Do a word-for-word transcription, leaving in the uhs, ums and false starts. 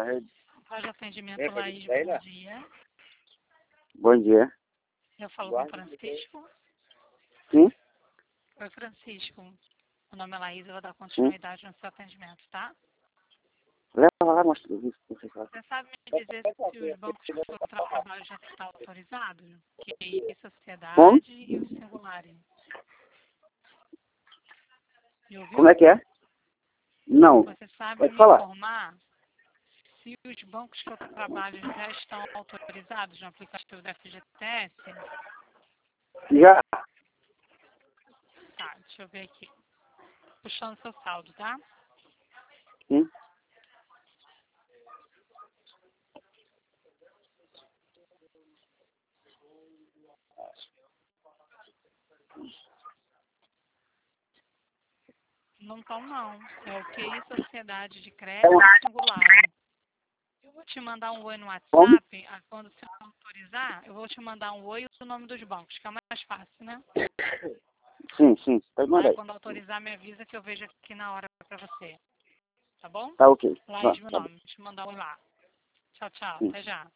rede. Faz atendimento Laís, bom dia. Bom dia. Eu falo com o Francisco. Sim? Oi, Francisco. Meu nome é Laís, eu vou dar continuidade Sim? no seu atendimento, tá? Leva lá, mostra o visto. Você sabe me dizer se os bancos que eu trabalho já estão autorizados? Que é a sociedade Como? e os singulares. Me ouviu? Como é que é? Não. Você sabe Pode me falar. informar se os bancos que eu trabalho já estão autorizados no aplicativo da F G T S? Já. Tá, deixa eu ver aqui. Puxando seu saldo, tá? Sim. Não estão, não. É o Q I Sociedade de Crédito Singular. Eu vou te mandar um oi no WhatsApp. Quando você autorizar, eu vou te mandar um oi e o nome dos bancos, que é mais fácil, né? Sim, sim. Pode mandar Aí, aí. quando autorizar, me avisa que eu vejo aqui na hora pra você. Tá bom? Tá ok. Laís, Tá, meu tá bom. nome. Deixa eu mandar um oi lá. Tchau, tchau. Sim. Até já.